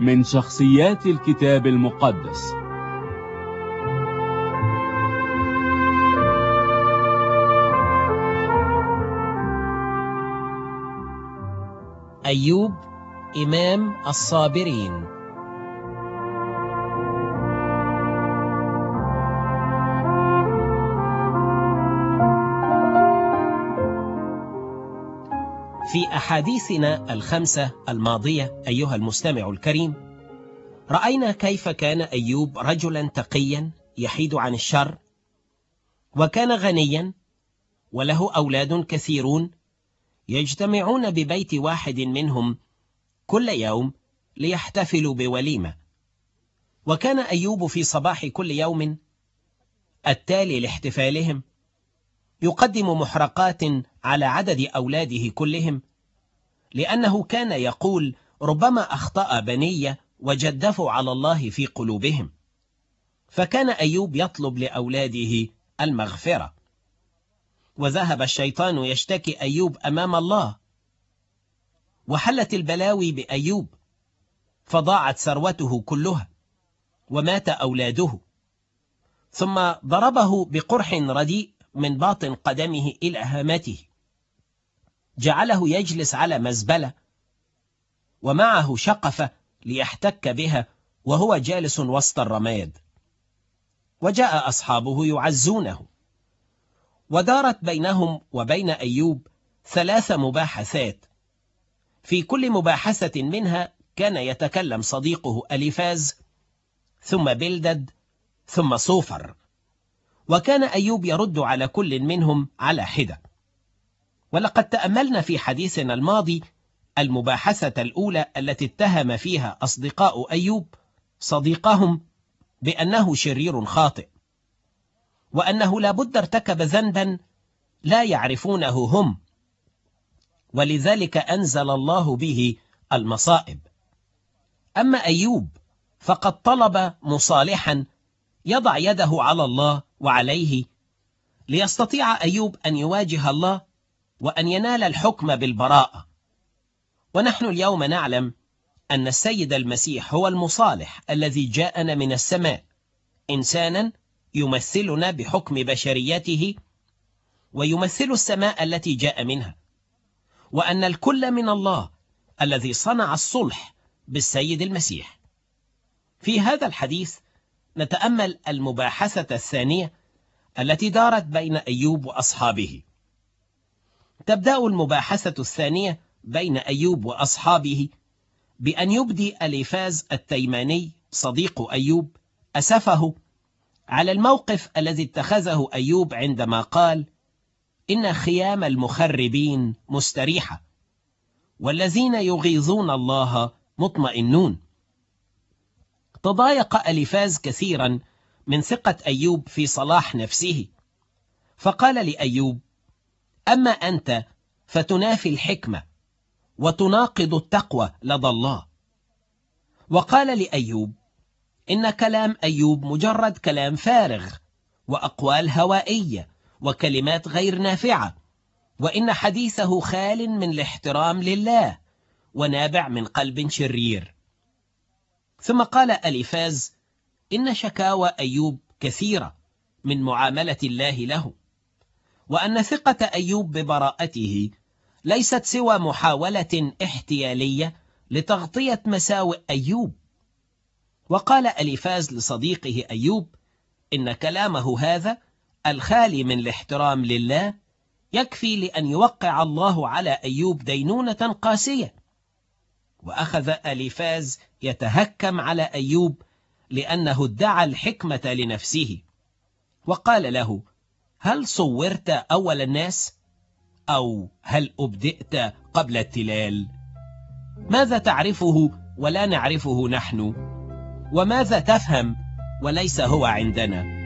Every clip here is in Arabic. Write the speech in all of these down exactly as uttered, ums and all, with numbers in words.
من شخصيات الكتاب المقدس. أيوب إمام الصابرين. في أحاديثنا الخمسة الماضية أيها المستمع الكريم، رأينا كيف كان أيوب رجلا تقيا يحيد عن الشر، وكان غنيا وله أولاد كثيرون يجتمعون ببيت واحد منهم كل يوم ليحتفلوا بوليمة. وكان أيوب في صباح كل يوم التالي لاحتفالهم يقدم محرقات على عدد أولاده كلهم، لأنه كان يقول: ربما أخطأ بني وجدفوا على الله في قلوبهم. فكان أيوب يطلب لأولاده المغفرة. وذهب الشيطان يشتكي أيوب أمام الله، وحلت البلاوي بأيوب، فضاعت ثروته كلها ومات أولاده. ثم ضربه بقرح رديء من باطن قدمه إلى هامته، جعله يجلس على مزبلة ومعه شقفة ليحتك بها وهو جالس وسط الرماد. وجاء أصحابه يعزونه، ودارت بينهم وبين أيوب ثلاث مباحثات. في كل مباحثة منها كان يتكلم صديقه أليفاز، ثم بلدد، ثم صوفر، وكان أيوب يرد على كل منهم على حدة. ولقد تأملنا في حديثنا الماضي المباحثة الأولى التي اتهم فيها أصدقاء أيوب صديقهم بأنه شرير خاطئ، وأنه لا بد ارتكب ذنبا لا يعرفونه هم، ولذلك أنزل الله به المصائب. أما أيوب فقد طلب مصالحا يضع يده على الله وعليه، ليستطيع أيوب أن يواجه الله وأن ينال الحكم بالبراءة. ونحن اليوم نعلم أن السيد المسيح هو المصالح الذي جاءنا من السماء، إنسانا يمثلنا بحكم بشريته ويمثل السماء التي جاء منها، وأن الكل من الله الذي صنع الصلح بالسيد المسيح. في هذا الحديث نتأمل المباحثة الثانية التي دارت بين أيوب وأصحابه. تبدأ المباحثة الثانية بين أيوب وأصحابه بأن يبدي أليفاز التيماني صديق أيوب أسفه على الموقف الذي اتخذه أيوب عندما قال: إن خيام المخربين مستريحة، والذين يغيظون الله مطمئنون. تضايق أليفاز كثيرا من ثقة أيوب في صلاح نفسه، فقال لأيوب: أما أنت فتنافي الحكمة وتناقض التقوى لدى الله. وقال لأيوب: إن كلام أيوب مجرد كلام فارغ وأقوال هوائية وكلمات غير نافعة، وإن حديثه خال من الاحترام لله ونابع من قلب شرير. ثم قال أليفاز: إن شكاوى أيوب كثيرة من معاملة الله له، وأن ثقة أيوب ببراءته ليست سوى محاولة احتيالية لتغطية مساوئ أيوب. وقال أليفاز لصديقه أيوب: إن كلامه هذا الخالي من الاحترام لله يكفي لأن يوقع الله على أيوب دينونة قاسية. وأخذ أليفاز يتهكم على أيوب لأنه ادعى الحكمة لنفسه، وقال له: هل صورت أول الناس؟ أو هل أبدأت قبل التلال؟ ماذا تعرفه ولا نعرفه نحن؟ وماذا تفهم وليس هو عندنا؟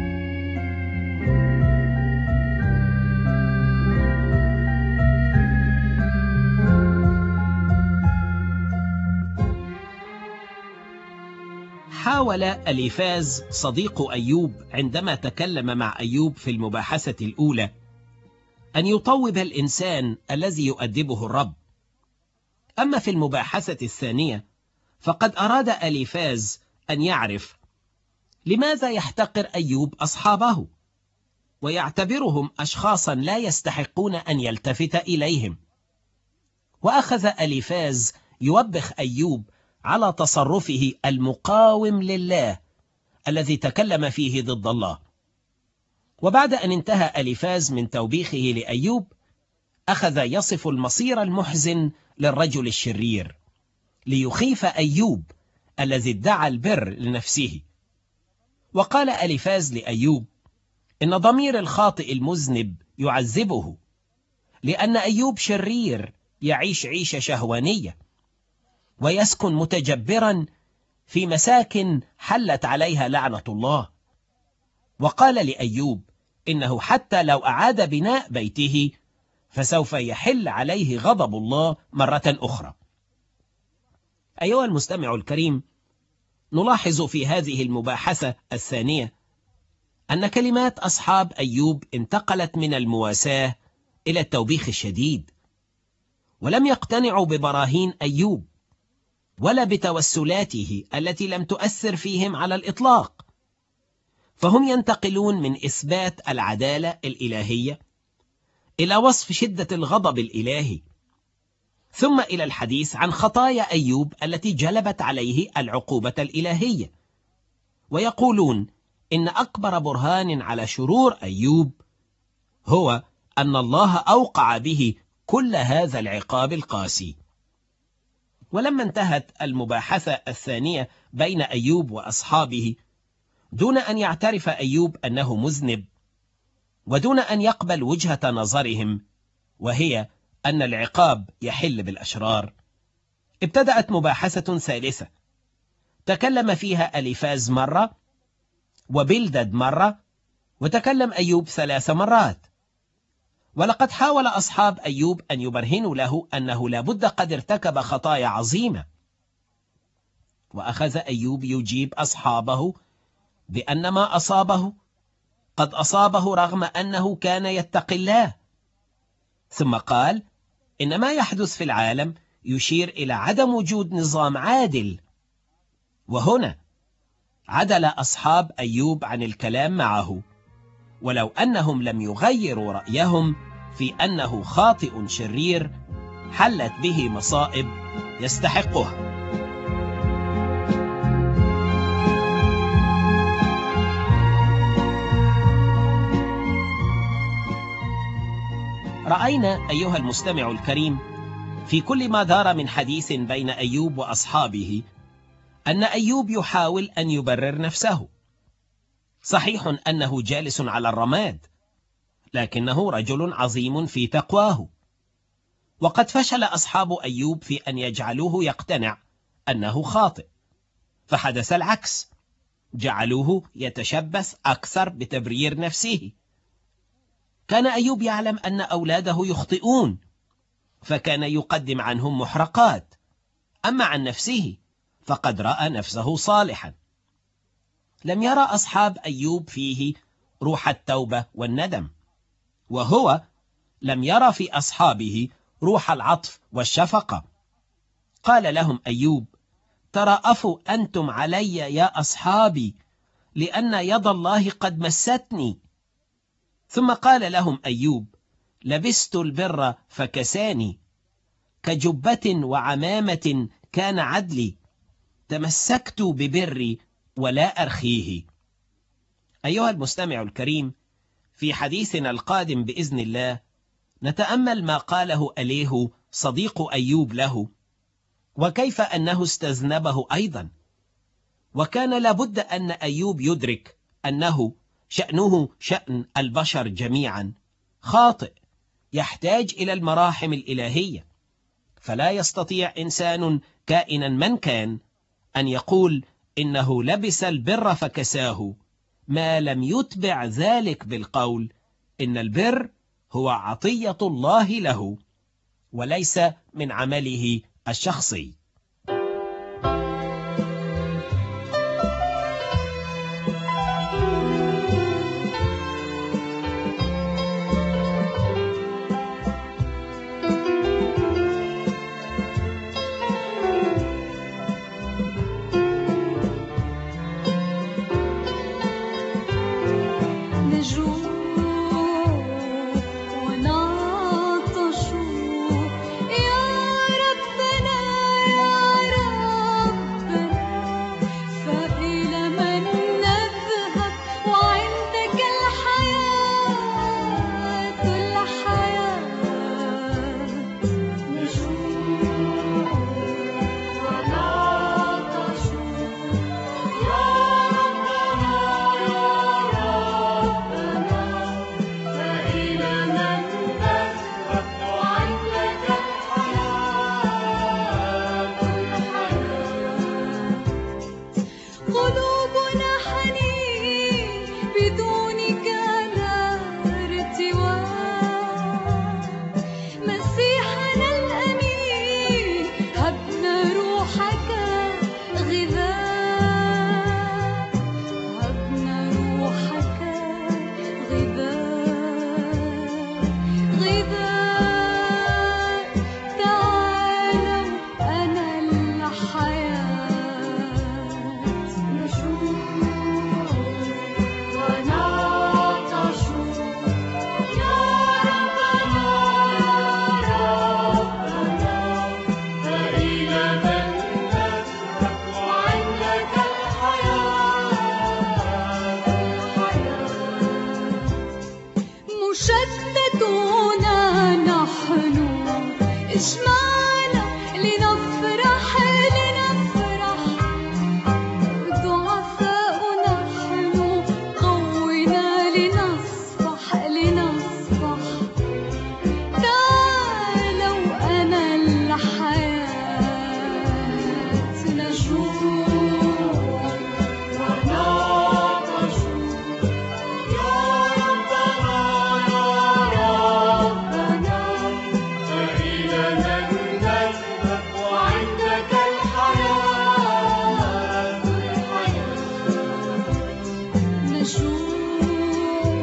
حاول أليفاز صديق أيوب عندما تكلم مع أيوب في المباحثة الأولى أن يطوب الإنسان الذي يؤدبه الرب. أما في المباحثة الثانية فقد أراد أليفاز أن يعرف لماذا يحتقر أيوب أصحابه ويعتبرهم أشخاصا لا يستحقون أن يلتفت إليهم. وأخذ أليفاز يوبخ أيوب على تصرفه المقاوم لله الذي تكلم فيه ضد الله. وبعد أن انتهى أليفاز من توبيخه لأيوب، أخذ يصف المصير المحزن للرجل الشرير ليخيف أيوب الذي ادعى البر لنفسه. وقال أليفاز لأيوب إن ضمير الخاطئ المذنب يعذبه، لأن أيوب شرير يعيش عيشة شهوانية ويسكن متجبرا في مساكن حلت عليها لعنة الله. وقال لأيوب إنه حتى لو أعاد بناء بيته فسوف يحل عليه غضب الله مرة أخرى. أيها المستمع الكريم، نلاحظ في هذه المباحثة الثانية أن كلمات أصحاب أيوب انتقلت من المواساة إلى التوبيخ الشديد، ولم يقتنعوا ببراهين أيوب ولا بتوسلاته التي لم تؤثر فيهم على الإطلاق، فهم ينتقلون من إثبات العدالة الإلهية إلى وصف شدة الغضب الإلهي، ثم إلى الحديث عن خطايا أيوب التي جلبت عليه العقوبة الإلهية. ويقولون إن أكبر برهان على شرور أيوب هو أن الله أوقع به كل هذا العقاب القاسي. ولما انتهت المباحثة الثانية بين أيوب وأصحابه دون أن يعترف أيوب أنه مذنب، ودون أن يقبل وجهة نظرهم وهي أن العقاب يحل بالأشرار، ابتدأت مباحثة ثالثة تكلم فيها أليفاز مرة وبلدد مرة، وتكلم أيوب ثلاث مرات. ولقد حاول أصحاب أيوب أن يبرهنوا له أنه لابد قد ارتكب خطايا عظيمة، وأخذ أيوب يجيب أصحابه بأن ما أصابه قد أصابه رغم أنه كان يتقي الله. ثم قال إن ما يحدث في العالم يشير إلى عدم وجود نظام عادل. وهنا عدل أصحاب أيوب عن الكلام معه، ولو أنهم لم يغيروا رأيهم في أنه خاطئ شرير حلت به مصائب يستحقها. رأينا أيها المستمع الكريم في كل ما دار من حديث بين أيوب وأصحابه أن أيوب يحاول أن يبرر نفسه. صحيح أنه جالس على الرماد، لكنه رجل عظيم في تقواه. وقد فشل أصحاب أيوب في أن يجعلوه يقتنع أنه خاطئ، فحدث العكس، جعلوه يتشبث أكثر بتبرير نفسه. كان أيوب يعلم أن أولاده يخطئون، فكان يقدم عنهم محرقات، أما عن نفسه فقد رأى نفسه صالحا. لم يرى أصحاب أيوب فيه روح التوبة والندم، وهو لم يرى في أصحابه روح العطف والشفقة. قال لهم أيوب: ترأفوا أنتم علي يا أصحابي، لأن يد الله قد مستني. ثم قال لهم أيوب: لبست البر فكساني، كجبة وعمامة كان عدلي، تمسكت ببري ولا أرخيه. أيها المستمع الكريم، في حديثنا القادم بإذن الله نتأمل ما قاله أليه صديق أيوب له، وكيف أنه استذنبه أيضا. وكان لابد أن أيوب يدرك أنه شأنه شأن البشر جميعا، خاطئ يحتاج إلى المراحم الإلهية، فلا يستطيع إنسان كائنا من كان أن يقول إنه لبس البر فكساه ما لم يتبع ذلك بالقول إن البر هو عطية الله له وليس من عمله الشخصي. اجمعنا لنفرح لنفرح ضعفاء نحن قونا لنصبح لنصبح تعالوا أنا الحياة نجوع ونعطش يا ربنا يا ربنا فإلى من نذهب وعندك الحياة الحياة نجوع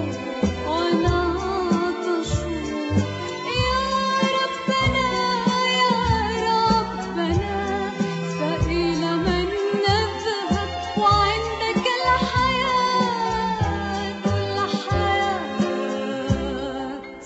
ونعطش يا ربنا يا ربنا فإلى من نذهب وعندك الحياة الحياة.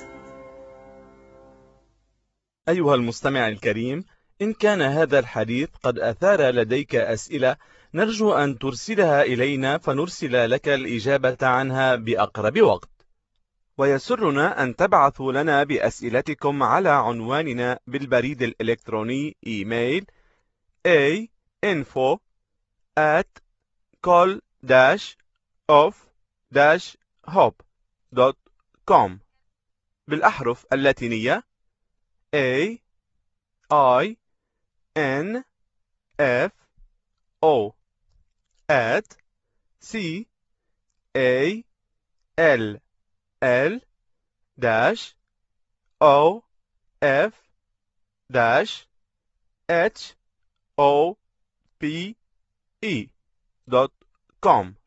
أيها المستمع الكريم، إن كان هذا الحديث قد أثار لديك أسئلة نرجو أن ترسلها إلينا فنرسل لك الإجابة عنها بأقرب وقت. ويسرنا أن تبعثوا لنا بأسئلتكم على عنواننا بالبريد الإلكتروني إيميل a info at col dash of dash hope dot com بالأحرف اللاتينية A I N F O at C A L L dash O F dash H O P E dot com.